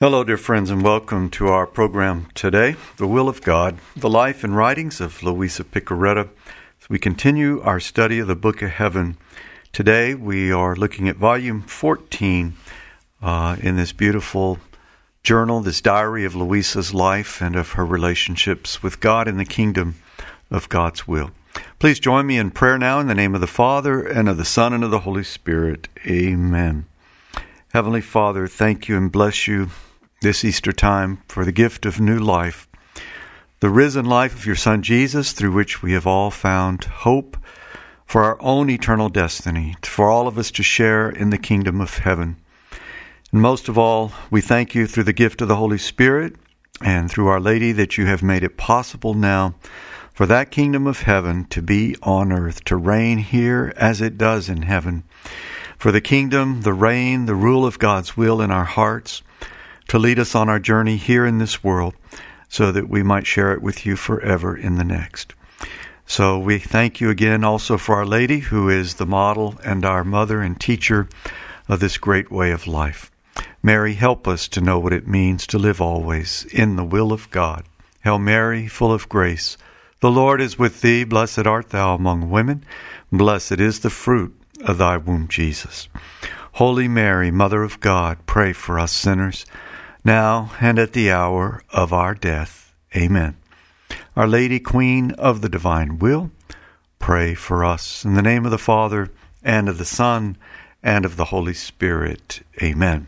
Hello, dear friends, and welcome to our program today, The Will of God, the life and writings of Louisa Piccarreta. As we continue our study of the Book of Heaven, today we are looking at volume 14 in this beautiful journal, this diary of Louisa's life and of her relationships with God in the kingdom of God's will. Please join me in prayer now in the name of the Father, and of the Son, and of the Holy Spirit. Amen. Heavenly Father, thank you and bless you this Easter time for the gift of new life, the risen life of your Son Jesus, through which we have all found hope for our own eternal destiny, for all of us to share in the kingdom of heaven. And most of all, we thank you through the gift of the Holy Spirit and through Our Lady that you have made it possible now for that kingdom of heaven to be on earth, to reign here as it does in heaven. For the kingdom, the reign, the rule of God's will in our hearts, to lead us on our journey here in this world so that we might share it with you forever in the next. So we thank you again also for Our Lady, who is the model and our mother and teacher of this great way of life. Mary, help us to know what it means to live always in the will of God. Hail Mary, full of grace, the Lord is with thee. Blessed art thou among women. Blessed is the fruit of thy womb, Jesus. Holy Mary, Mother of God, pray for us sinners, now and at the hour of our death. Amen. Our Lady, Queen of the divine will, pray for us. In the name of the Father, and of the Son, and of the Holy Spirit. Amen.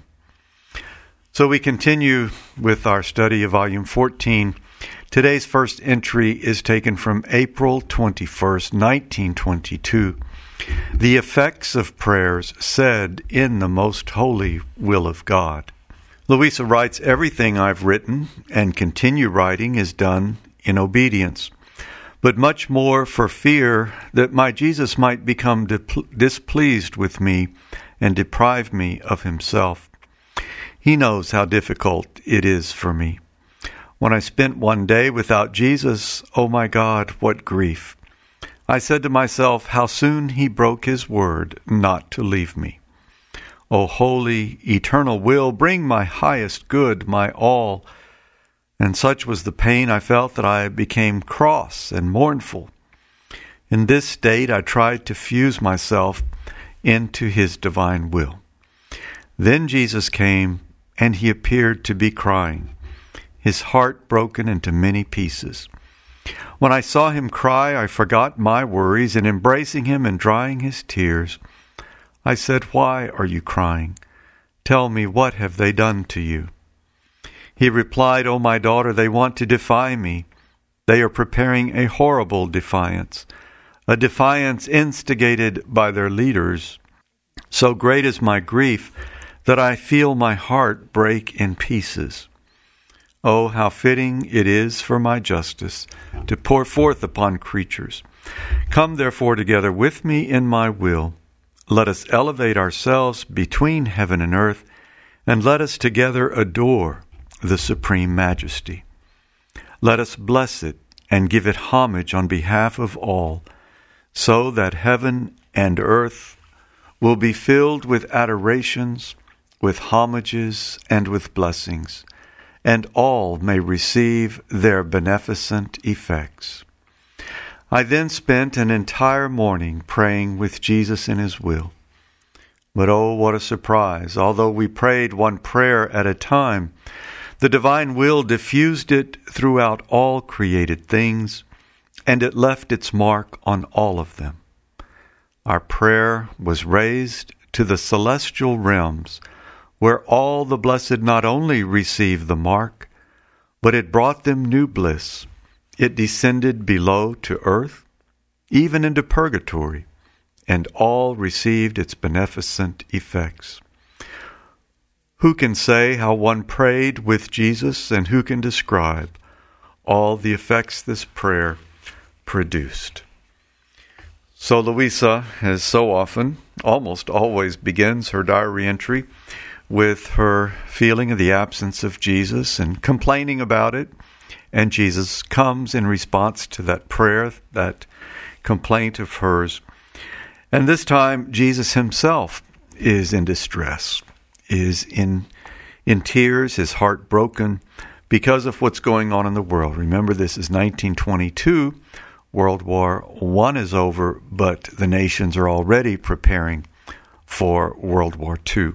So we continue with our study of volume 14. Today's first entry is taken from April 21st, 1922. The effects of prayers said in the most holy will of God. Louisa writes, everything I've written and continue writing is done in obedience, but much more for fear that my Jesus might become displeased with me and deprive me of himself. He knows how difficult it is for me. When I spent one day without Jesus, oh my God, what grief! I said to myself, how soon he broke his word not to leave me. O holy, eternal will, bring my highest good, my all. And such was the pain I felt that I became cross and mournful. In this state I tried to fuse myself into his divine will. Then Jesus came, and he appeared to be crying, his heart broken into many pieces. When I saw him cry, I forgot my worries, and embracing him and drying his tears, I said, why are you crying? Tell me, what have they done to you? He replied, oh, my daughter, they want to defy me. They are preparing a horrible defiance, a defiance instigated by their leaders. So great is my grief that I feel my heart break in pieces. Oh, how fitting it is for my justice to pour forth upon creatures. Come therefore together with me in my will. Let us elevate ourselves between heaven and earth, and let us together adore the supreme majesty. Let us bless it and give it homage on behalf of all, so that heaven and earth will be filled with adorations, with homages, and with blessings, and all may receive their beneficent effects. I then spent an entire morning praying with Jesus in his will. But oh, what a surprise! Although we prayed one prayer at a time, the divine will diffused it throughout all created things, and it left its mark on all of them. Our prayer was raised to the celestial realms, where all the blessed not only received the mark, but it brought them new bliss. It descended below to earth, even into purgatory, and all received its beneficent effects. Who can say how one prayed with Jesus, and who can describe all the effects this prayer produced? So Louisa, as so often, almost always begins her diary entry with her feeling of the absence of Jesus and complaining about it. And Jesus comes in response to that prayer, that complaint of hers. And this time, Jesus himself is in distress, is in in tears, his heart broken because of what's going on in the world. Remember, this is 1922. World War I is over, but the nations are already preparing for World War II.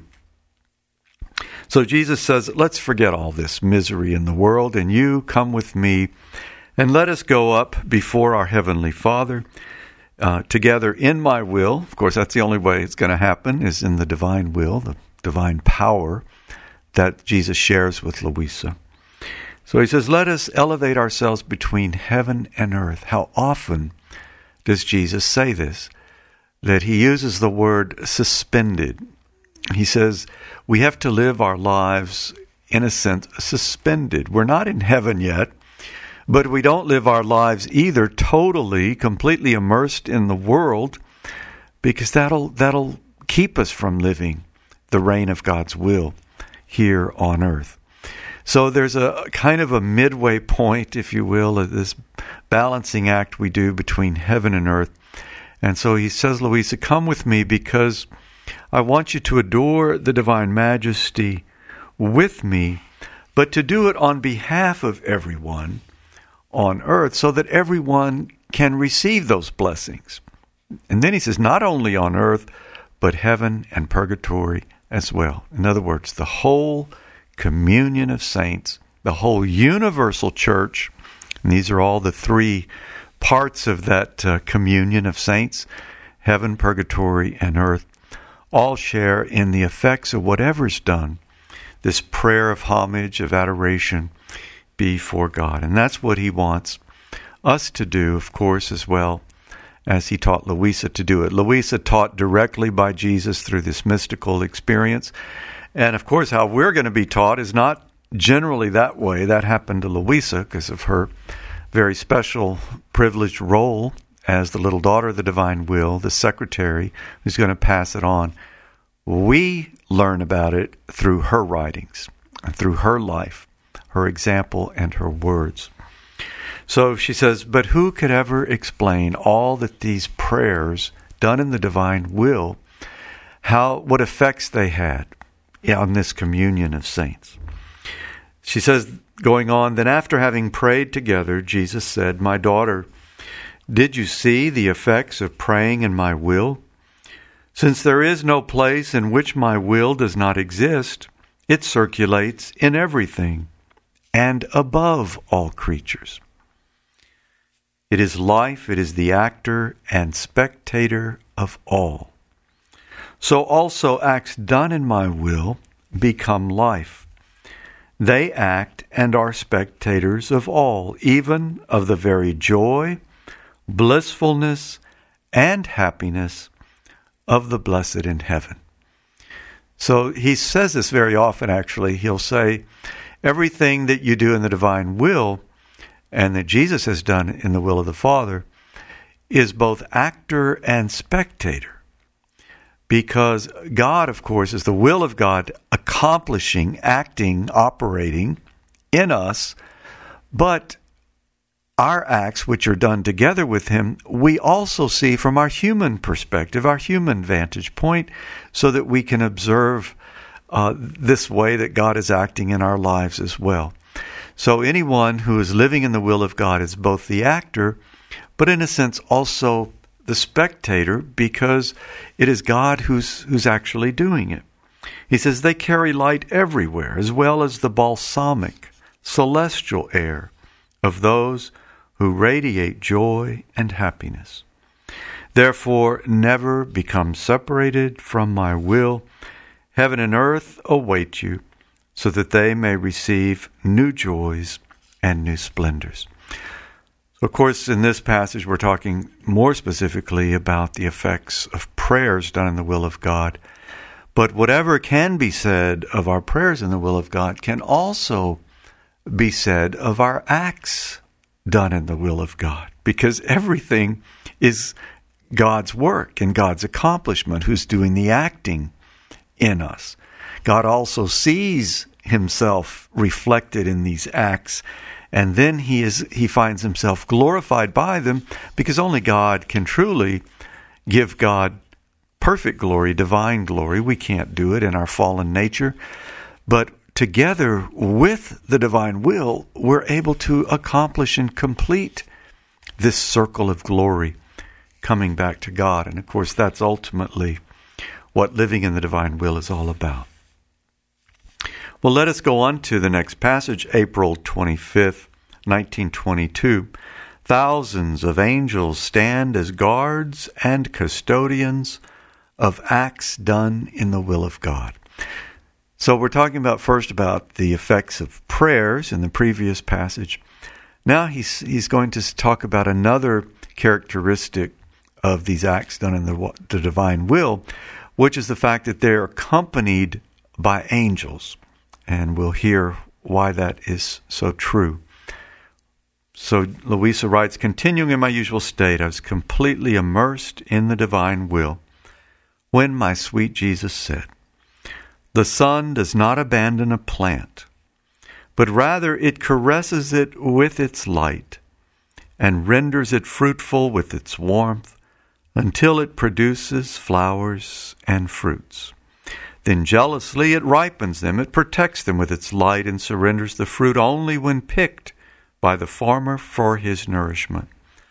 So Jesus says, let's forget all this misery in the world, and you come with me, and let us go up before our Heavenly Father together in my will. Of course, that's the only way it's going to happen, is in the divine will, the divine power that Jesus shares with Louisa. So he says, let us elevate ourselves between heaven and earth. How often does Jesus say this? That he uses the word suspended. He says we have to live our lives, in a sense, suspended. We're not in heaven yet, but we don't live our lives either totally, completely immersed in the world, because that'll keep us from living the reign of God's will here on earth. So there's a kind of a midway point, if you will, of this balancing act we do between heaven and earth. And so he says, Louisa, come with me because I want you to adore the divine majesty with me, but to do it on behalf of everyone on earth so that everyone can receive those blessings. And then he says, not only on earth, but heaven and purgatory as well. In other words, the whole communion of saints, the whole universal church, and these are all the three parts of that communion of saints, heaven, purgatory, and earth, all share in the effects of whatever's done, this prayer of homage, of adoration before God. And that's what he wants us to do, of course, as well as he taught Louisa to do it. Louisa taught directly by Jesus through this mystical experience. And, of course, how we're going to be taught is not generally that way. That happened to Louisa because of her very special, privileged role as the little daughter of the divine will, the secretary who's going to pass it on. We learn about it through her writings, through her life, her example, and her words. So she says, but who could ever explain all that these prayers done in the divine will, what effects they had on this communion of saints? She says, going on, then after having prayed together, Jesus said, my daughter, did you see the effects of praying in my will? Since there is no place in which my will does not exist, it circulates in everything and above all creatures. It is life, it is the actor and spectator of all. So also acts done in my will become life. They act and are spectators of all, even of the very joy, blissfulness, and happiness of the blessed in heaven. So he says this very often, actually. He'll say, everything that you do in the divine will and that Jesus has done in the will of the Father is both actor and spectator. Because God, of course, is the will of God accomplishing, acting, operating in us, but our acts, which are done together with him, we also see from our human perspective, our human vantage point, so that we can observe this way that God is acting in our lives as well. So anyone who is living in the will of God is both the actor, but in a sense also the spectator, because it is God who's actually doing it. He says they carry light everywhere, as well as the balsamic, celestial air of those who radiate joy and happiness. Therefore, never become separated from my will. Heaven and earth await you, so that they may receive new joys and new splendors. Of course, in this passage, we're talking more specifically about the effects of prayers done in the will of God. But whatever can be said of our prayers in the will of God can also be said of our acts done in the will of God, because everything is God's work and God's accomplishment, who's doing the acting in us. God also sees himself reflected in these acts, and then he finds himself glorified by them, because only God can truly give God perfect glory, divine glory. We can't do it in our fallen nature, but together with the divine will, we're able to accomplish and complete this circle of glory coming back to God. And of course, that's ultimately what living in the divine will is all about. Well, let us go on to the next passage, April 25th, 1922. Thousands of angels stand as guards and custodians of acts done in the will of God. So we're talking about first about the effects of prayers in the previous passage. Now he's going to talk about another characteristic of these acts done in the divine will, which is the fact that they're accompanied by angels. And we'll hear why that is so true. So Louisa writes, continuing in my usual state, I was completely immersed in the divine will when my sweet Jesus said, the sun does not abandon a plant, but rather it caresses it with its light and renders it fruitful with its warmth until it produces flowers and fruits. Then jealously it ripens them, it protects them with its light and surrenders the fruit only when picked by the farmer for his nourishment.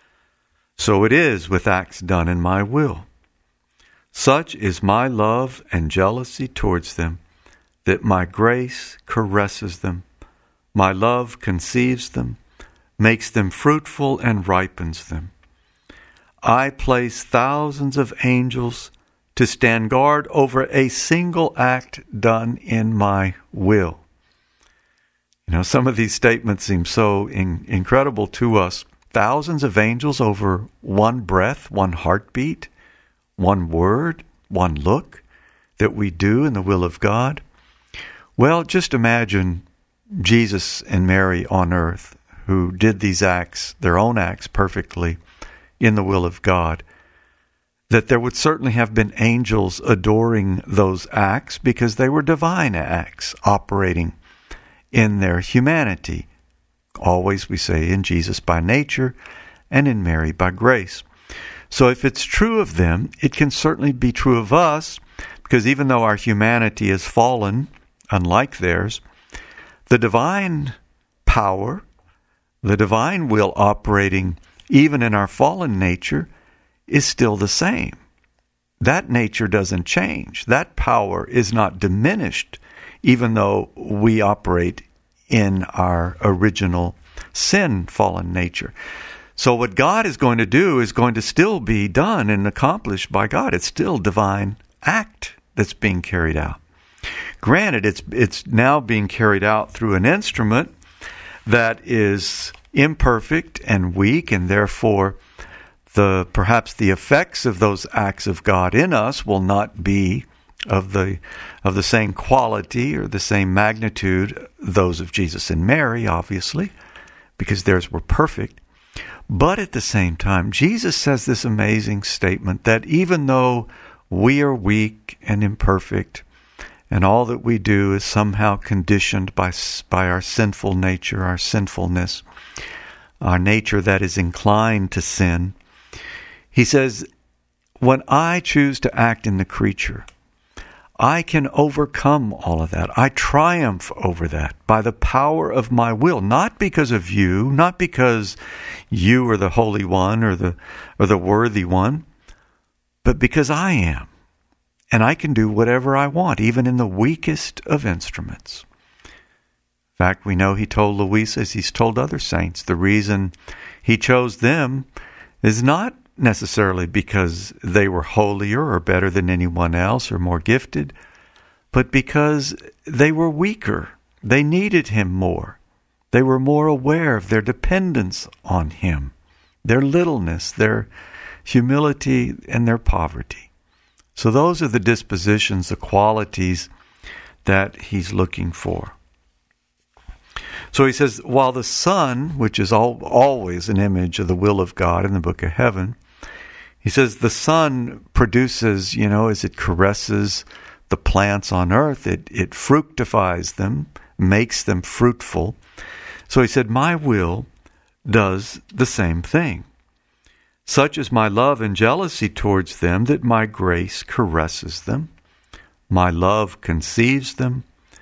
So it is with acts done in my will. Such is my love and jealousy towards them, that my grace caresses them, my love conceives them, makes them fruitful and ripens them. I place thousands of angels to stand guard over a single act done in my will. You know, some of these statements seem so incredible to us. Thousands of angels over one breath, one heartbeat, one word, one look that we do in the will of God. Well, just imagine Jesus and Mary on earth who did these acts, their own acts, perfectly in the will of God. That there would certainly have been angels adoring those acts because they were divine acts operating in their humanity. Always we say in Jesus by nature and in Mary by grace. So if it's true of them, it can certainly be true of us, because even though our humanity is fallen, unlike theirs, the divine power, the divine will operating even in our fallen nature is still the same. That nature doesn't change. That power is not diminished, even though we operate in our original sin-fallen nature. So what God is going to do is going to still be done and accomplished by God. It's still divine act that's being carried out. Granted, it's now being carried out through an instrument that is imperfect and weak, and therefore perhaps the effects of those acts of God in us will not be of the same quality or the same magnitude, those of Jesus and Mary, obviously, because theirs were perfect. But at the same time, Jesus says this amazing statement that even though we are weak and imperfect, and all that we do is somehow conditioned by our sinful nature, our sinfulness, our nature that is inclined to sin, he says, when I choose to act in the creature, I can overcome all of that. I triumph over that by the power of my will, not because of you, not because you are the Holy One or the worthy one, but because I am. And I can do whatever I want, even in the weakest of instruments. In fact, we know he told Louisa, as he's told other saints, the reason he chose them is not necessarily because they were holier or better than anyone else or more gifted, but because they were weaker. They needed him more. They were more aware of their dependence on him, their littleness, their humility, and their poverty. So those are the dispositions, the qualities that he's looking for. So he says, while the sun, which is always an image of the will of God in the book of heaven, he says the sun produces, as it caresses the plants on earth, it fructifies them, makes them fruitful. So he said, my will does the same thing. Such is my love and jealousy towards them that my grace caresses them. My love conceives them,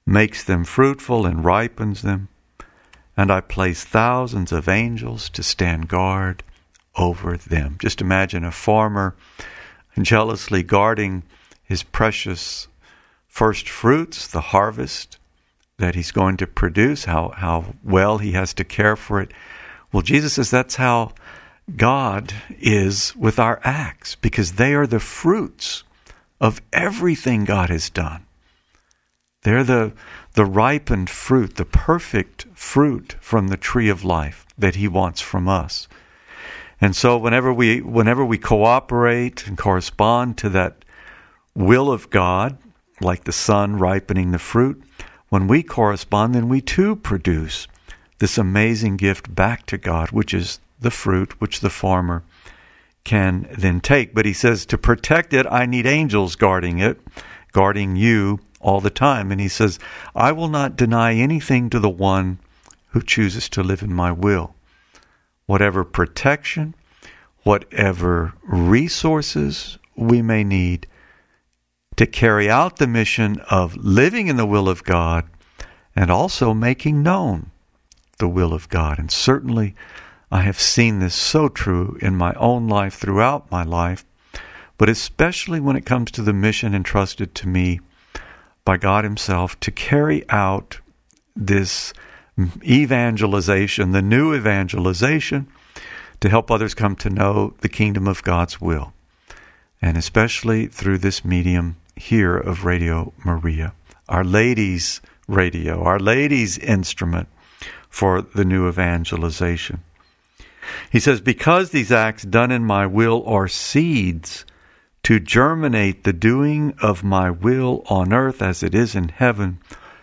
makes them fruitful and ripens them, and I place thousands of angels to stand guard over them. Just imagine a farmer jealously guarding his precious first fruits, the harvest that he's going to produce, how well he has to care for it. Well, Jesus says that's how God is with our acts, because they are the fruits of everything God has done. They're the ripened fruit, the perfect fruit from the tree of life that he wants from us. And so whenever we cooperate and correspond to that will of God, like the sun ripening the fruit, when we correspond, then we too produce this amazing gift back to God, which is the fruit which the farmer can then take. But he says, to protect it, I need angels guarding it, guarding you all the time. And he says, I will not deny anything to the one who chooses to live in my will. Whatever protection, whatever resources we may need to carry out the mission of living in the will of God and also making known the will of God. And certainly I have seen this so true in my own life, throughout my life, but especially when it comes to the mission entrusted to me by God himself to carry out this evangelization, the new evangelization, to help others come to know the kingdom of God's will. And especially through this medium here of Radio Maria, Our Lady's radio, Our Lady's instrument for the new evangelization. He says, because these acts done in my will are seeds to germinate the doing of my will on earth as it is in heaven,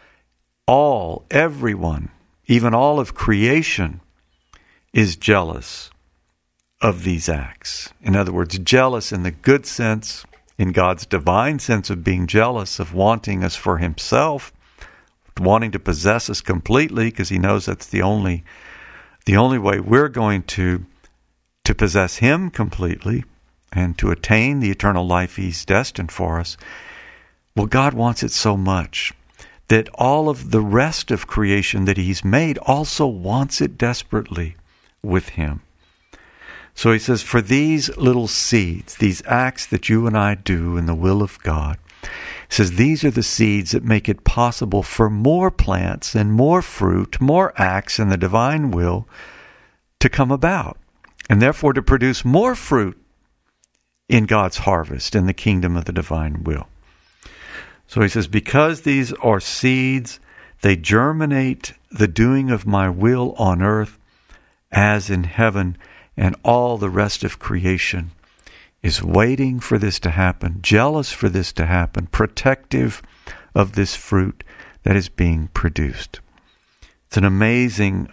everyone, even all of creation, is jealous of these acts. In other words, jealous in the good sense, in God's divine sense of being jealous, of wanting us for himself, wanting to possess us completely, because he knows that's the only way we're going to possess him completely and to attain the eternal life he's destined for us. Well, God wants it so much that all of the rest of creation that he's made also wants it desperately with him. So he says, for these little seeds, these acts that you and I do in the will of God, he says these are the seeds that make it possible for more plants and more fruit, more acts in the divine will to come about, and therefore to produce more fruit in God's harvest in the kingdom of the divine will. So he says, because these are seeds, they germinate the doing of my will on earth as in heaven, and all the rest of creation is waiting for this to happen, jealous for this to happen, protective of this fruit that is being produced. It's an amazing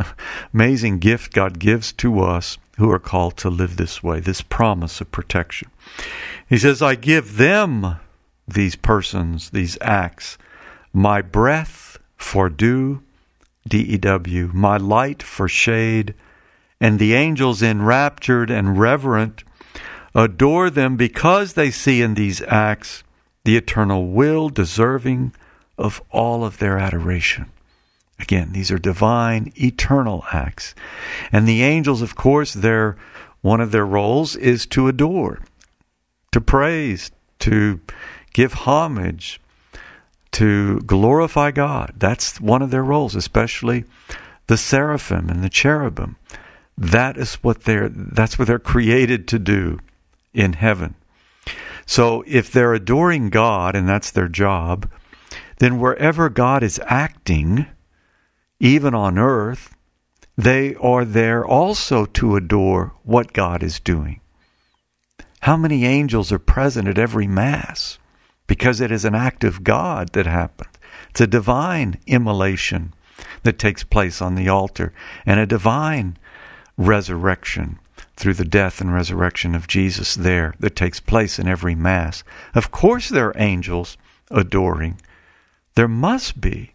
gift God gives to us who are called to live this way, this promise of protection. He says, I give them, these persons, these acts, my breath for dew, D-E-W, my light for shade, and the angels enraptured and reverent adore them because they see in these acts the eternal will deserving of all of their adoration. Again, these are divine, eternal acts. And the angels, of course, one of their roles is to adore, to praise, to give homage, to glorify God. That's one of their roles, especially the seraphim and the cherubim. That's what they're created to do in heaven. So if they're adoring God, and that's their job, then wherever God is acting, even on earth, they are there also to adore what God is doing. How many angels are present at every Mass? Because it is an act of God that happened. It's a divine immolation that takes place on the altar, and a divine resurrection through the death and resurrection of Jesus there that takes place in every Mass. Of course there are angels adoring. There must be.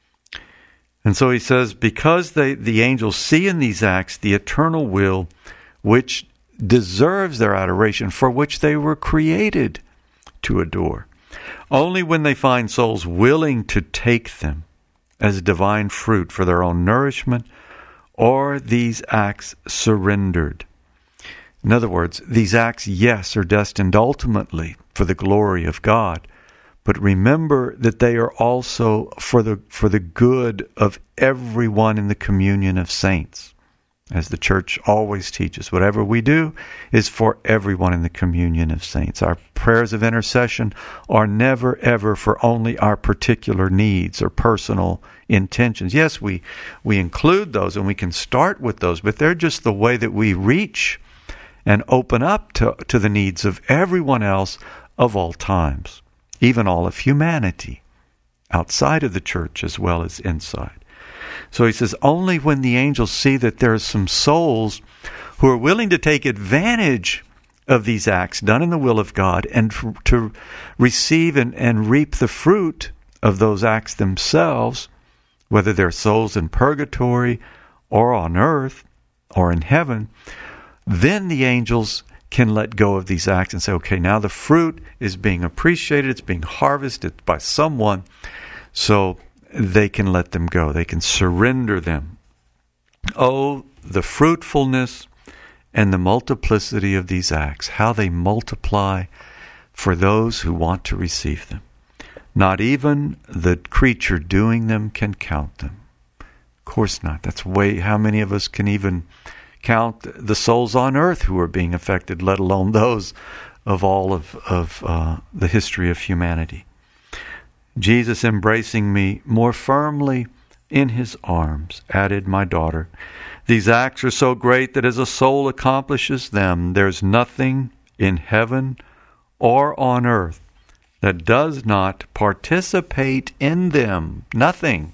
And so he says, because the angels see in these acts the eternal will which deserves their adoration, for which they were created to adore. Only when they find souls willing to take them as divine fruit for their own nourishment, or these acts surrendered. In other words, these acts, yes, are destined ultimately for the glory of God, but remember that they are also for the good of everyone in the communion of saints. As the church always teaches, whatever we do is for everyone in the communion of saints. Our prayers of intercession are never, ever for only our particular needs or personal intentions. Yes, we include those and we can start with those, but they're just the way that we reach and open up to the needs of everyone else of all times, even all of humanity, outside of the church as well as inside. So he says, only when the angels see that there are some souls who are willing to take advantage of these acts done in the will of God and to receive and reap the fruit of those acts themselves, whether they're souls in purgatory or on earth or in heaven, then the angels can let go of these acts and say, okay, now the fruit is being appreciated, it's being harvested by someone, so they can let them go. They can surrender them. Oh, the fruitfulness and the multiplicity of these acts, how they multiply for those who want to receive them. Not even the creature doing them can count them. Of course not. That's how many of us can even count the souls on earth who are being affected, let alone those of all of the history of humanity. Jesus, embracing me more firmly in his arms, added, my daughter, these acts are so great that as a soul accomplishes them, there's nothing in heaven or on earth that does not participate in them. Nothing.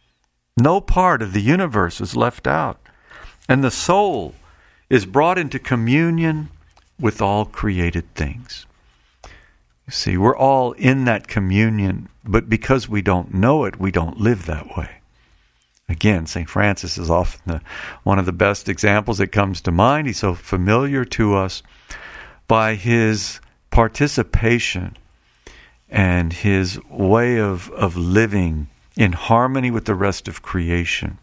No part of the universe is left out. And the soul is brought into communion with all created things. You see, we're all in that communion, but because we don't know it, we don't live that way. Again, St. Francis is often one of the best examples that comes to mind. He's so familiar to us by his participation and his way of living in harmony with the rest of creation.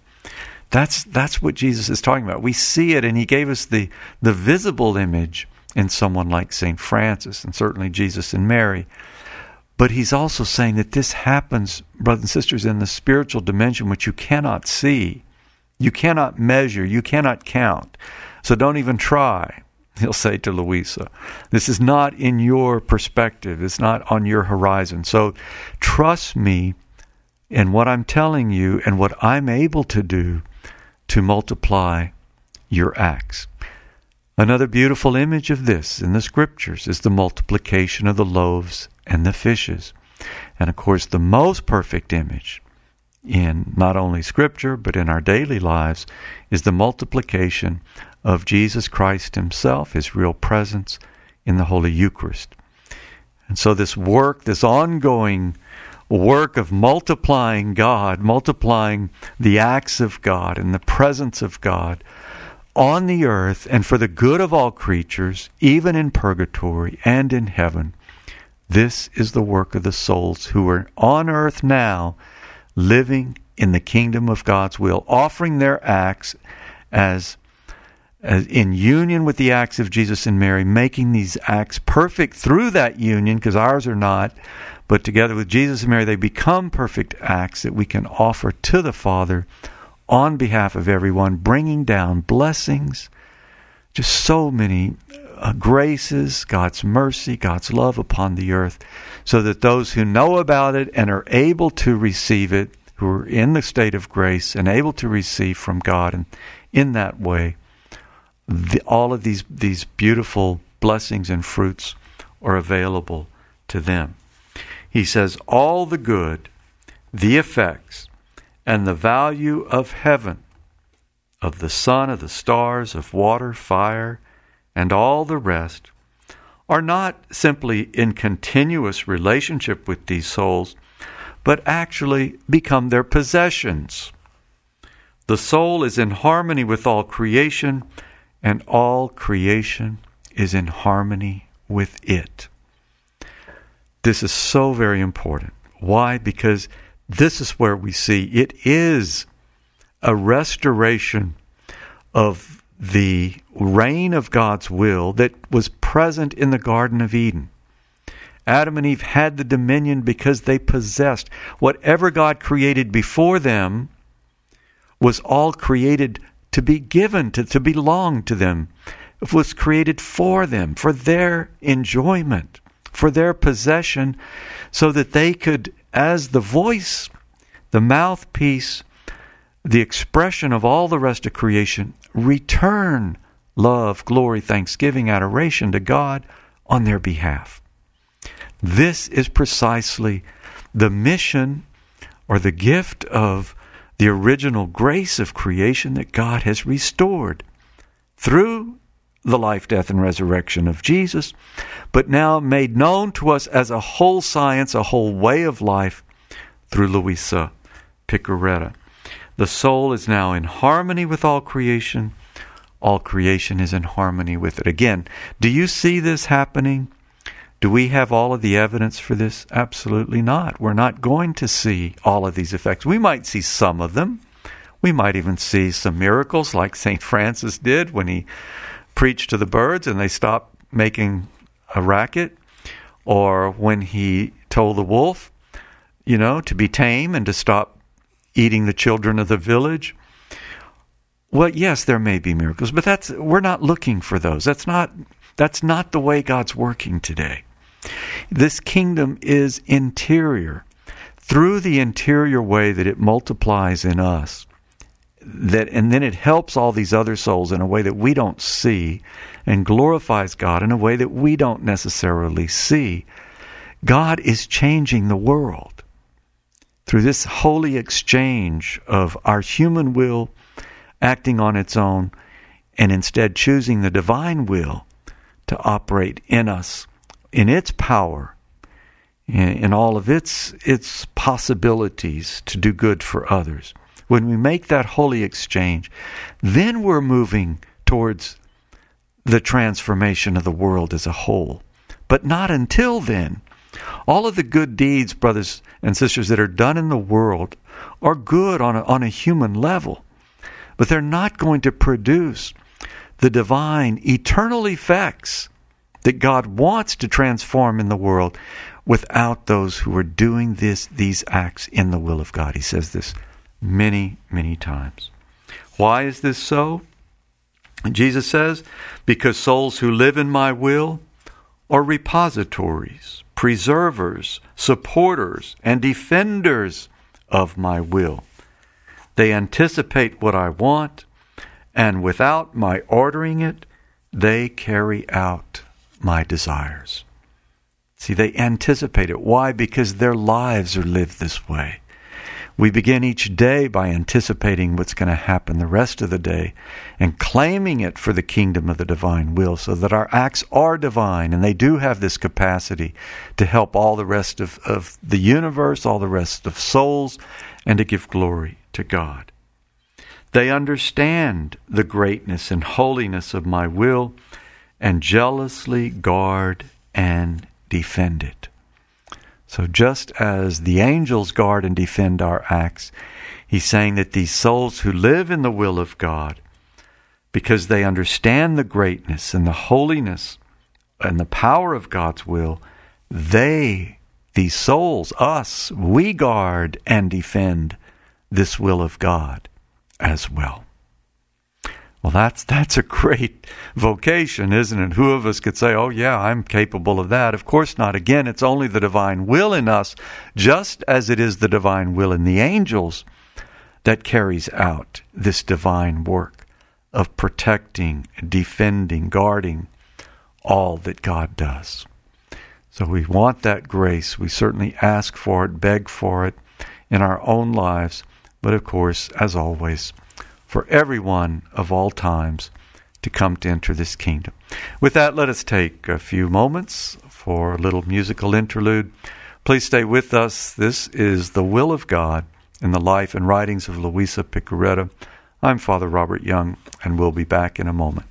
That's what Jesus is talking about. We see it, and he gave us the visible image in someone like St. Francis, and certainly Jesus and Mary. But he's also saying that this happens, brothers and sisters, in the spiritual dimension, which you cannot see, you cannot measure, you cannot count. So don't even try, he'll say to Louisa. This is not in your perspective. It's not on your horizon. So trust me in what I'm telling you and what I'm able to do to multiply your acts. Another beautiful image of this in the Scriptures is the multiplication of the loaves and the fishes. And of course, the most perfect image in not only Scripture, but in our daily lives, is the multiplication of Jesus Christ himself, his real presence in the Holy Eucharist. And so this work, this ongoing work of multiplying God, multiplying the acts of God and the presence of God on the earth and for the good of all creatures, even in purgatory and in heaven. This is the work of the souls who are on earth now, living in the kingdom of God's will, offering their acts as in union with the acts of Jesus and Mary, making these acts perfect through that union, because ours are not, but together with Jesus and Mary, they become perfect acts that we can offer to the Father on behalf of everyone, bringing down blessings, just so many graces, God's mercy, God's love upon the earth, so that those who know about it and are able to receive it, who are in the state of grace and able to receive from God, and in that way, all of these beautiful blessings and fruits are available to them. He says, all the good, the effects, and the value of heaven, of the sun, of the stars, of water, fire, and all the rest, are not simply in continuous relationship with these souls, but actually become their possessions. The soul is in harmony with all creation, and all creation is in harmony with it. This is so very important. Why? Because this is where we see it is a restoration of the reign of God's will that was present in the Garden of Eden. Adam and Eve had the dominion because they possessed whatever God created before them was all created to be given, to belong to them. It was created for them, for their enjoyment, for their possession, so that they could, as the voice, the mouthpiece, the expression of all the rest of creation, return love, glory, thanksgiving, adoration to God on their behalf. This is precisely the mission or the gift of the original grace of creation that God has restored through the life, death, and resurrection of Jesus, but now made known to us as a whole science, a whole way of life through Louisa Piccarreta. The soul is now in harmony with all creation. All creation is in harmony with it. Again, do you see this happening? Do we have all of the evidence for this? Absolutely not. We're not going to see all of these effects. We might see some of them. We might even see some miracles like St. Francis did when he preached to the birds and they stopped making a racket, or when he told the wolf, to be tame and to stop eating the children of the village. Well, yes, there may be miracles, but we're not looking for those. That's not the way God's working today. This kingdom is interior. Through the interior way that it multiplies in us, and then it helps all these other souls in a way that we don't see, and glorifies God in a way that we don't necessarily see. God is changing the world through this holy exchange of our human will acting on its own, and instead choosing the divine will to operate in us, in its power, in all of its possibilities to do good for others. When we make that holy exchange, then we're moving towards the transformation of the world as a whole. But not until then. All of the good deeds, brothers and sisters, that are done in the world are good on a human level, but they're not going to produce the divine, eternal effects that God wants to transform in the world without those who are doing these acts in the will of God. He says this many, many times. Why is this so? Jesus says, because souls who live in my will are repositories, preservers, supporters, and defenders of my will. They anticipate what I want, and without my ordering it, they carry out my desires. See, they anticipate it. Why? Because their lives are lived this way. We begin each day by anticipating what's going to happen the rest of the day and claiming it for the kingdom of the divine will, so that our acts are divine and they do have this capacity to help all the rest of the universe, all the rest of souls, and to give glory to God. They understand the greatness and holiness of my will and jealously guard and defend it. So just as the angels guard and defend our acts, he's saying that these souls who live in the will of God, because they understand the greatness and the holiness and the power of God's will, these souls, us, we guard and defend this will of God as well. Well, that's a great vocation, isn't it? Who of us could say, oh yeah, I'm capable of that? Of course not. Again, it's only the divine will in us, just as it is the divine will in the angels, that carries out this divine work of protecting, defending, guarding all that God does. So we want that grace. We certainly ask for it, beg for it in our own lives, but of course, as always, for everyone of all times to come to enter this kingdom. With that, let us take a few moments for a little musical interlude. Please stay with us. This is The Will of God in the life and writings of Louisa Piccarreta. I'm Father Robert Young, and we'll be back in a moment.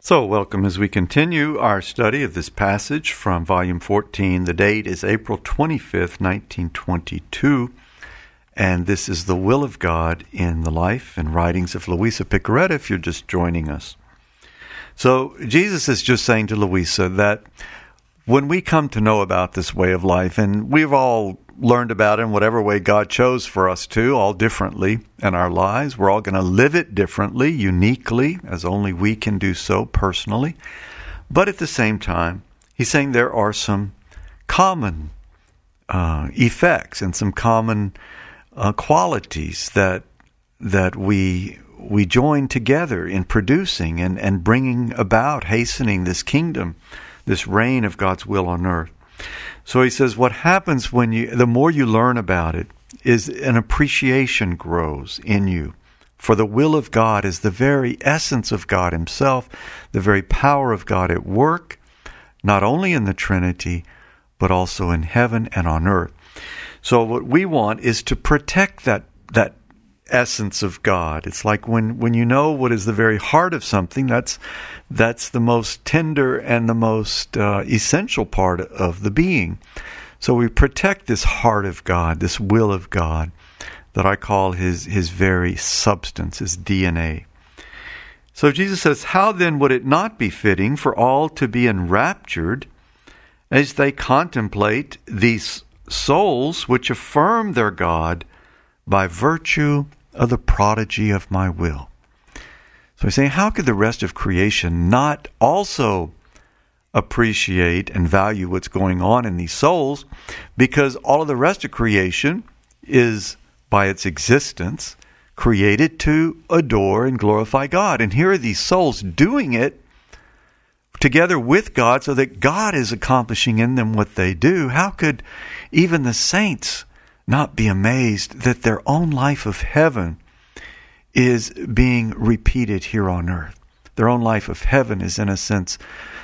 So, welcome as we continue our study of this passage from Volume 14. The date is April 25th, 1922, and this is the will of God in the life and writings of Louisa Piccarreta, if you're just joining us. So, Jesus is just saying to Louisa that when we come to know about this way of life, and we've all learned about it in whatever way God chose for us to, all differently in our lives. We're all going to live it differently, uniquely, as only we can do so personally. But at the same time, he's saying there are some common effects and some common qualities that we join together in producing and bringing about, hastening this kingdom, this reign of God's will on earth. So he says what happens the more you learn about it, is an appreciation grows in you. For the will of God is the very essence of God himself, the very power of God at work, not only in the Trinity, but also in heaven and on earth. So what we want is to protect that essence of God. It's like when you know what is the very heart of something, that's the most tender and the most essential part of the being. So we protect this heart of God, this will of God, that I call his very substance, his DNA. So Jesus says, how then would it not be fitting for all to be enraptured as they contemplate these souls which affirm their God by virtue of the prodigy of my will? So he's saying, how could the rest of creation not also appreciate and value what's going on in these souls? Because all of the rest of creation is, by its existence, created to adore and glorify God. And here are these souls doing it together with God so that God is accomplishing in them what they do. How could even the saints not be amazed that their own life of heaven is being repeated here on earth? Their own life of heaven is, in a sense,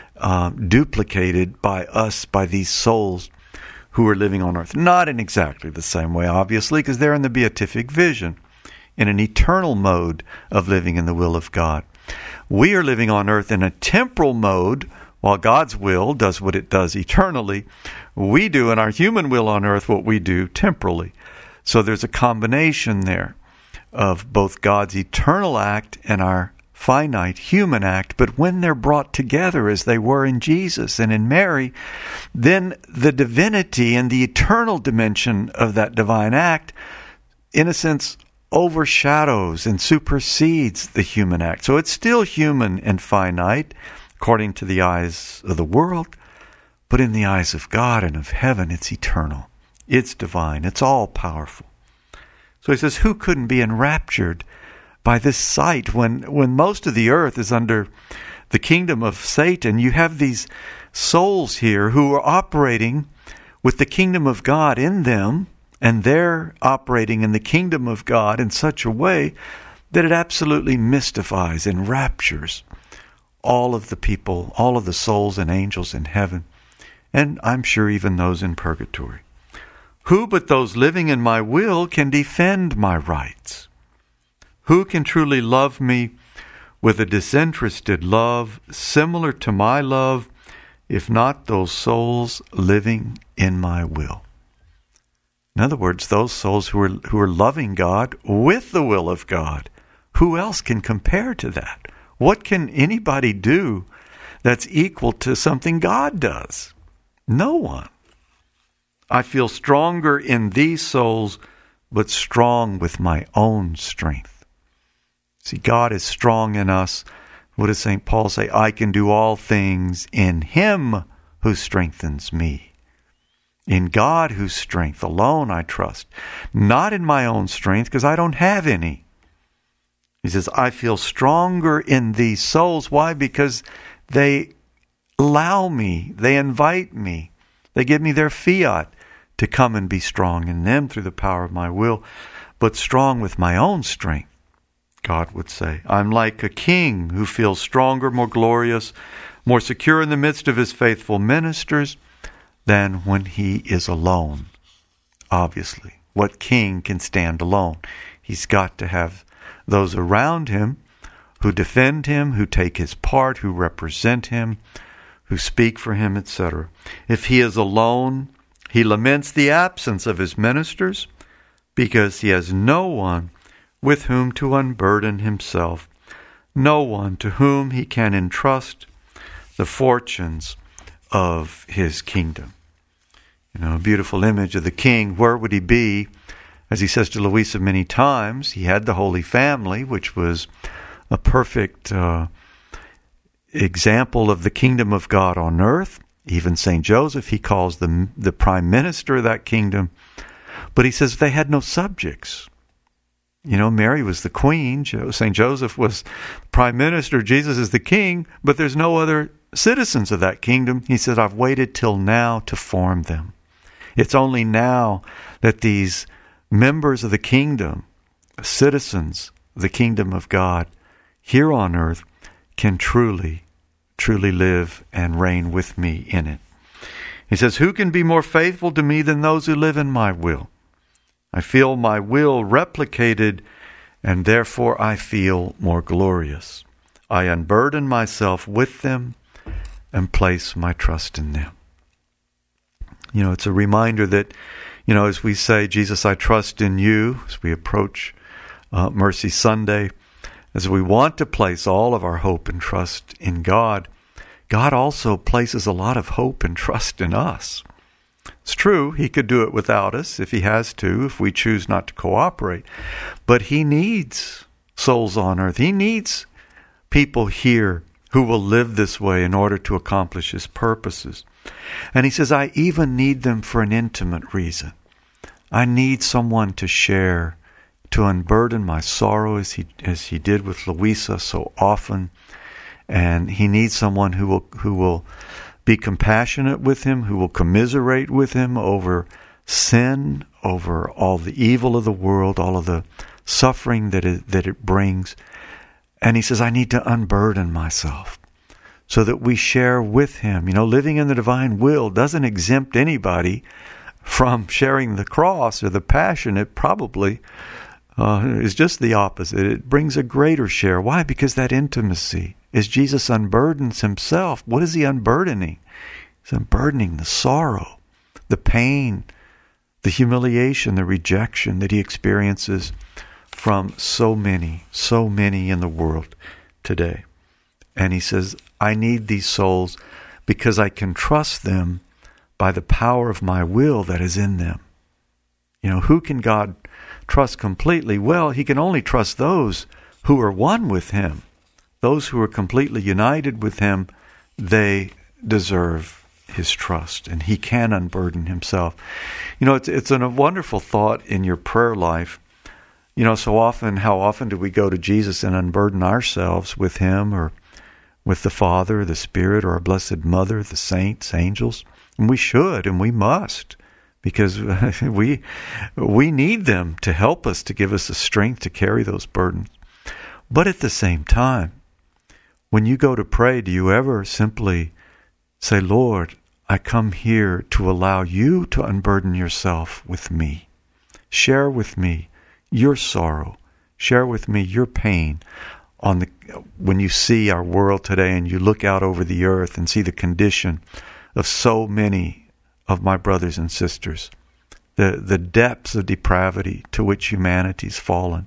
duplicated by us, by these souls who are living on earth. Not in exactly the same way, obviously, because they're in the beatific vision, in an eternal mode of living in the will of God. We are living on earth in a temporal mode, while God's will does what it does eternally. We do in our human will on earth what we do temporally. So there's a combination there of both God's eternal act and our finite human act. But when they're brought together as they were in Jesus and in Mary, then the divinity and the eternal dimension of that divine act, in a sense, overshadows and supersedes the human act. So it's still human and finite, according to the eyes of the world, but in the eyes of God and of heaven, it's eternal. It's divine. It's all powerful. So he says, who couldn't be enraptured by this sight when most of the earth is under the kingdom of Satan? You have these souls here who are operating with the kingdom of God in them, and they're operating in the kingdom of God in such a way that it absolutely mystifies and raptures all of the people, all of the souls and angels in heaven, and I'm sure even those in purgatory. Who but those living in my will can defend my rights? Who can truly love me with a disinterested love similar to my love, if not those souls living in my will? In other words, those souls who are loving God with the will of God. Who else can compare to that? What can anybody do that's equal to something God does? No one. I feel stronger in these souls, but strong with my own strength. See, God is strong in us. What does St. Paul say? I can do all things in Him who strengthens me. In God whose strength alone I trust. Not in my own strength, because I don't have any. He says, I feel stronger in these souls. Why? Because they allow me, they invite me, they give me their fiat to come and be strong in them through the power of my will, but strong with my own strength, God would say. I'm like a king who feels stronger, more glorious, more secure in the midst of his faithful ministers than when he is alone. Obviously, what king can stand alone? He's got to have those around him who defend him, who take his part, who represent him, who speak for him, etc. If he is alone, he laments the absence of his ministers because he has no one with whom to unburden himself, no one to whom he can entrust the fortunes of his kingdom. A beautiful image of the king. Where would he be? As he says to Louisa many times, he had the Holy Family, which was a perfect example of the kingdom of God on earth. Even St. Joseph, he calls the prime minister of that kingdom. But he says they had no subjects. Mary was the queen. St. Joseph was prime minister. Jesus is the king. But there's no other citizens of that kingdom. He said, I've waited till now to form them. It's only now that these members of the kingdom, citizens of the kingdom of God here on earth, can truly live and reign with me in it. He says, who can be more faithful to me than those who live in my will? I feel my will replicated, and therefore I feel more glorious. I unburden myself with them and place my trust in them. It's a reminder that, as we say, Jesus, I trust in you, as we approach Mercy Sunday, as we want to place all of our hope and trust in God, God also places a lot of hope and trust in us. It's true, he could do it without us if he has to, if we choose not to cooperate. But he needs souls on earth. He needs people here who will live this way in order to accomplish his purposes. And he says, I even need them for an intimate reason. I need someone to share, to unburden my sorrow as he did with Louisa so often. And he needs someone who will be compassionate with him, who will commiserate with him over sin, over all the evil of the world, all of the suffering that it brings. And he says, I need to unburden myself so that we share with him. Living in the divine will doesn't exempt anybody from sharing the cross or the passion. It probably is just the opposite. It brings a greater share. Why? Because that intimacy, as Jesus unburdens himself, what is he unburdening? He's unburdening the sorrow, the pain, the humiliation, the rejection that he experiences from so many in the world today. And he says, I need these souls because I can trust them by the power of my will that is in them. Who can God trust completely? Well, he can only trust those who are one with him. Those who are completely united with him, they deserve his trust, and he can unburden himself. It's a wonderful thought in your prayer life. So often, how often do we go to Jesus and unburden ourselves with him or with the Father, the Spirit, or our Blessed Mother, the saints, angels? And we should, and we must, because we need them to help us, to give us the strength to carry those burdens. But at the same time, when you go to pray, do you ever simply say, Lord, I come here to allow you to unburden yourself with me. Share with me your sorrow. Share with me your pain. When you see our world today and you look out over the earth and see the condition of so many of my brothers and sisters, the depths of depravity to which humanity's fallen.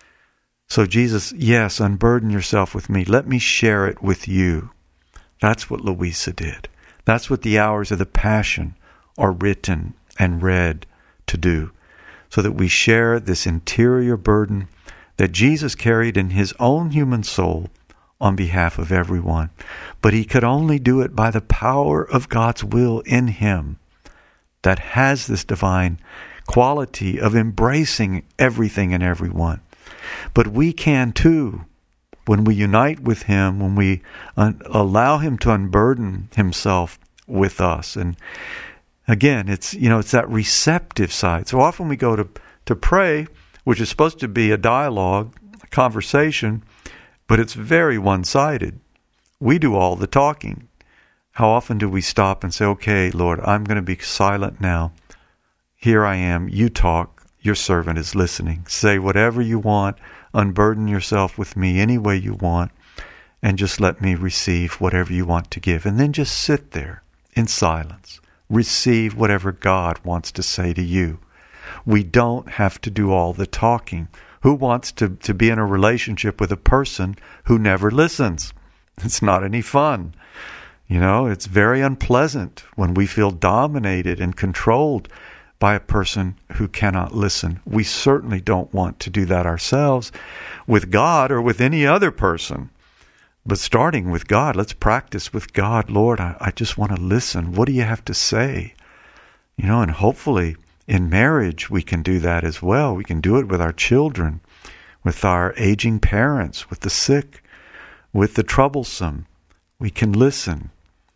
So Jesus, yes, unburden yourself with me. Let me share it with you. That's what Louisa did. That's what the hours of the Passion are written and read to do, so that we share this interior burden that Jesus carried in his own human soul on behalf of everyone. But he could only do it by the power of God's will in him that has this divine quality of embracing everything and everyone. But we can too, when we unite with him, when we allow him to unburden himself with us. And again, it's that receptive side. So often we go to pray, which is supposed to be a dialogue, a conversation, but it's very one-sided. We do all the talking. How often do we stop and say, okay, Lord, I'm going to be silent now. Here I am. You talk. Your servant is listening. Say whatever you want. unburden yourself with me any way you want, and just let me receive whatever you want to give. And then just sit there in silence. Receive whatever God wants to say to you. We don't have to do all the talking. Who wants to be in a relationship with a person who never listens? It's not any fun. It's very unpleasant when we feel dominated and controlled by a person who cannot listen. We certainly don't want to do that ourselves with God or with any other person. But starting with God, let's practice with God. Lord, I just want to listen. What do you have to say? And hopefully in marriage we can do that as well. We can do it with our children, with our aging parents, with the sick, with the troublesome. We can listen.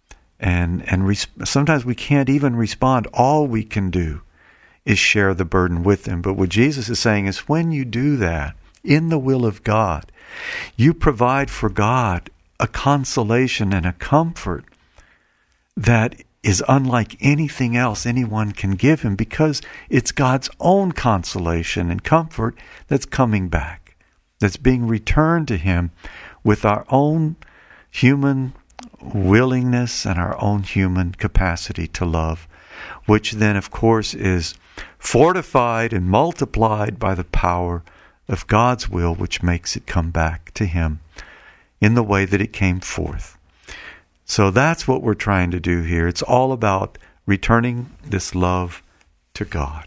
And sometimes we can't even respond. All we can do is share the burden with them. But what Jesus is saying is when you do that, in the will of God, you provide for God a consolation and a comfort that is unlike anything else anyone can give him, because it's God's own consolation and comfort that's coming back, that's being returned to him with our own human willingness and our own human capacity to love, which then, of course, is fortified and multiplied by the power of God's will, which makes it come back to him in the way that it came forth. So that's what we're trying to do here. It's all about returning this love to God.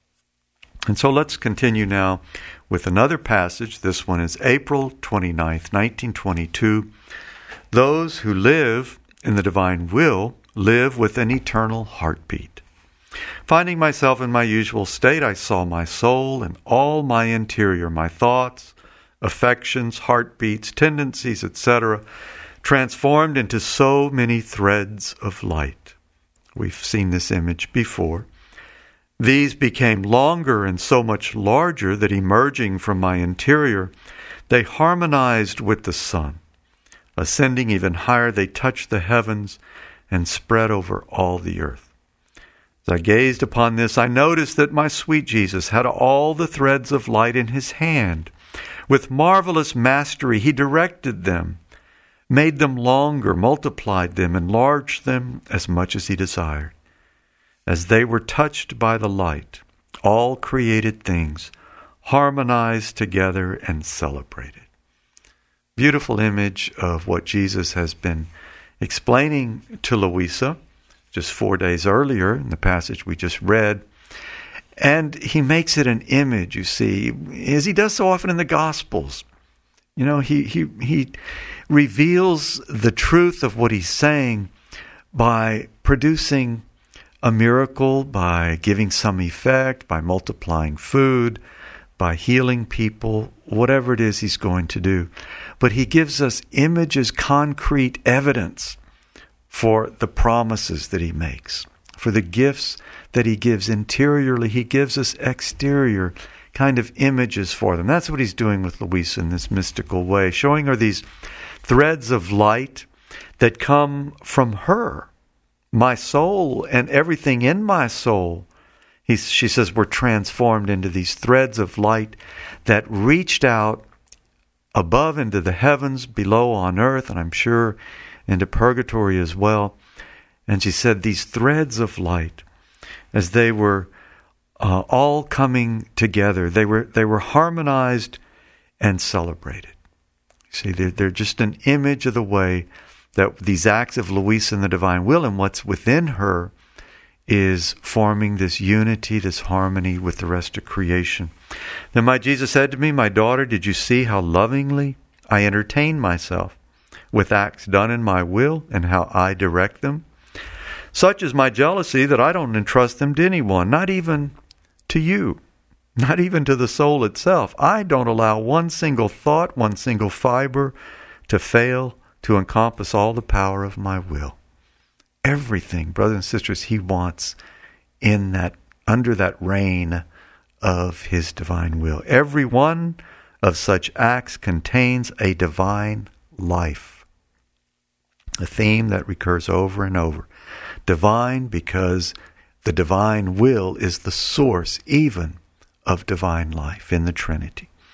And so let's continue now with another passage. This one is April 29th, 1922. Those who live in the divine will live with an eternal heartbeat. Finding myself in my usual state, I saw my soul and all my interior, my thoughts, affections, heartbeats, tendencies, etc., transformed into so many threads of light. We've seen this image before. These became longer and so much larger that emerging from my interior, they harmonized with the sun. Ascending even higher, they touched the heavens and spread over all the earth. As I gazed upon this, I noticed that my sweet Jesus had all the threads of light in his hand. With marvelous mastery, he directed them, made them longer, multiplied them, enlarged them as much as he desired. As they were touched by the light, all created things harmonized together and celebrated. Beautiful image of what Jesus has been explaining to Louisa just 4 days earlier in the passage we just read. And he makes it an image, you see, as he does so often in the Gospels. He reveals the truth of what he's saying by producing a miracle, by giving some effect, by multiplying food, by healing people, whatever it is he's going to do. But he gives us images, concrete evidence for the promises that he makes, for the gifts that he gives interiorly. He gives us exterior kind of images for them. That's what he's doing with Louisa in this mystical way, showing her these threads of light that come from her, my soul, and everything in my soul. She says we're transformed into these threads of light that reached out above into the heavens, below on earth, and I'm sure into purgatory as well. And she said these threads of light, as they were all coming together, they were harmonized and celebrated. See, they're just an image of the way that these acts of Louisa in the divine will and what's within her is forming this unity, this harmony with the rest of creation. Then my Jesus said to me, "My daughter, did you see how lovingly I entertain myself with acts done in my will and how I direct them? Such is my jealousy that I don't entrust them to anyone, not even to you, not even to the soul itself. I don't allow one single thought, one single fiber to fail to encompass all the power of my will." Everything, brothers and sisters, he wants in that, under that reign of his divine will. Every one of such acts contains a divine life. A theme that recurs over and over. Divine because the divine will is the source even of divine life in the Trinity.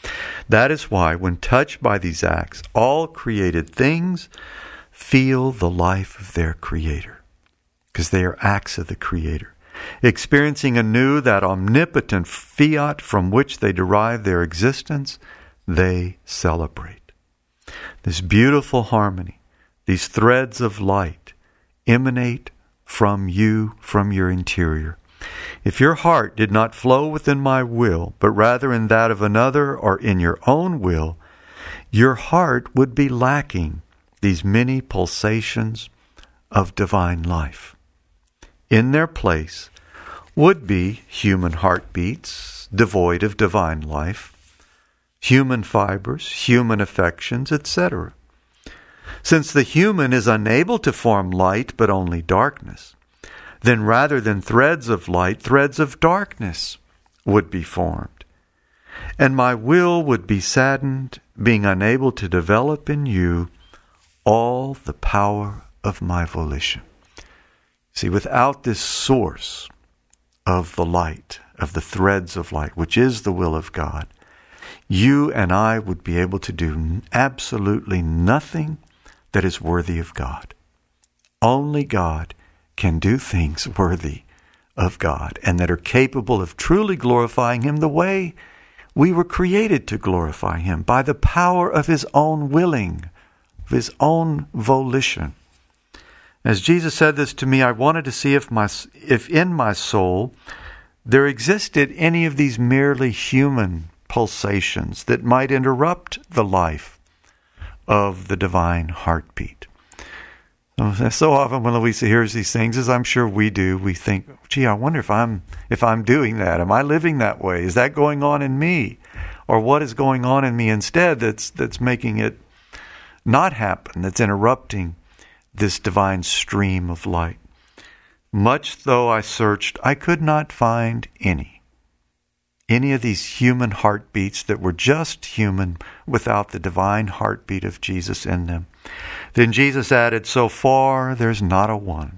That is why, when touched by these acts, all created things feel the life of their Creator, because they are acts of the Creator, experiencing anew that omnipotent fiat from which they derive their existence. They celebrate. This beautiful harmony, these threads of light, emanate from you, from your interior. If your heart did not flow within my will, but rather in that of another or in your own will, your heart would be lacking these many pulsations of divine life. In their place would be human heartbeats devoid of divine life, human fibers, human affections, etc. Since the human is unable to form light but only darkness, then rather than threads of light, threads of darkness would be formed. And my will would be saddened, being unable to develop in you all the power of my volition. See, without this source of the light, of the threads of light, which is the will of God, you and I would be able to do absolutely nothing that is worthy of God. Only God can do things worthy of God and that are capable of truly glorifying Him the way we were created to glorify Him, by the power of His own willing, of His own volition. As Jesus said this to me, I wanted to see if in my soul there existed any of these merely human pulsations that might interrupt the life of the divine heartbeat. So often when Louisa hears these things, as I'm sure we do, we think, gee, I wonder if I'm doing that. Am I living that way? Is that going on in me? Or what is going on in me instead that's making it not happen, that's interrupting this divine stream of light? Much though I searched, I could not find any of these human heartbeats that were just human without the divine heartbeat of Jesus in them. Then Jesus added, so far there's not a one.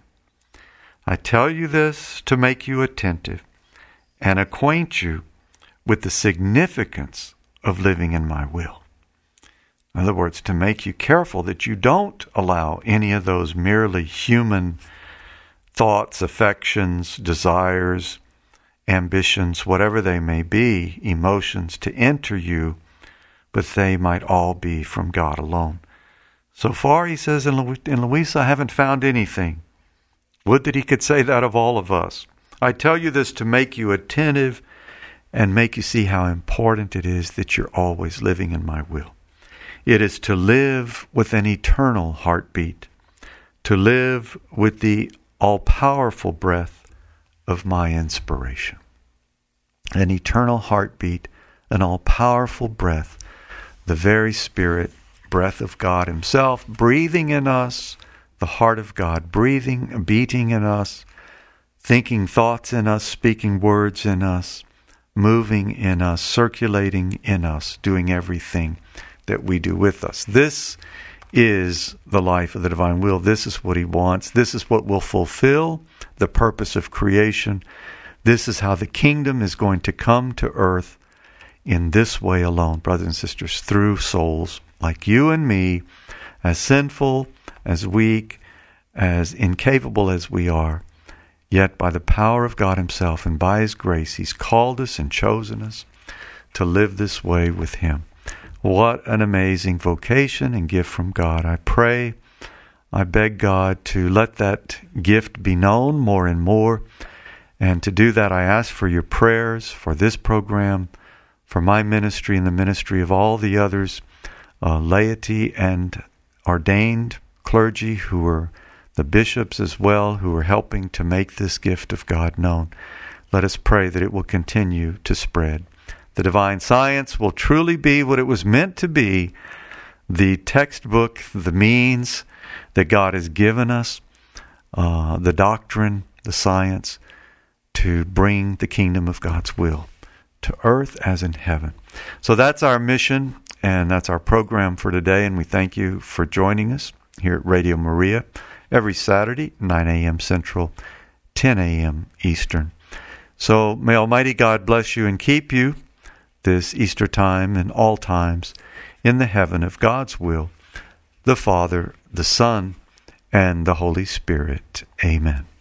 I tell you this to make you attentive and acquaint you with the significance of living in my will. In other words, to make you careful that you don't allow any of those merely human thoughts, affections, desires, ambitions, whatever they may be, emotions, to enter you, but they might all be from God alone. So far, he says in Louisa, I haven't found anything. Would that he could say that of all of us. I tell you this to make you attentive and make you see how important it is that you're always living in my will. It is to live with an eternal heartbeat, to live with the all-powerful breath of my inspiration. An eternal heartbeat, an all-powerful breath, the very Spirit, breath of God Himself, breathing in us, the heart of God, breathing, beating in us, thinking thoughts in us, speaking words in us, moving in us, circulating in us, doing everything that we do with us. This is the life of the divine will. This is what He wants. This is what will fulfill the purpose of creation. This is how the kingdom is going to come to earth, in this way alone, brothers and sisters, through souls like you and me, as sinful, as weak, as incapable as we are, yet by the power of God Himself and by His grace, He's called us and chosen us to live this way with Him. What an amazing vocation and gift from God. I pray, I beg God to let that gift be known more and more. And to do that, I ask for your prayers for this program, for my ministry and the ministry of all the others, laity and ordained clergy who are the bishops as well, who are helping to make this gift of God known. Let us pray that it will continue to spread. The divine science will truly be what it was meant to be, the textbook, the means that God has given us, the doctrine, the science, to bring the kingdom of God's will to earth as in heaven. So that's our mission, and that's our program for today, and we thank you for joining us here at Radio Maria every Saturday, 9 a.m. Central, 10 a.m. Eastern. So may Almighty God bless you and keep you, this Easter time and all times in the heaven of God's will, the Father, the Son, and the Holy Spirit. Amen.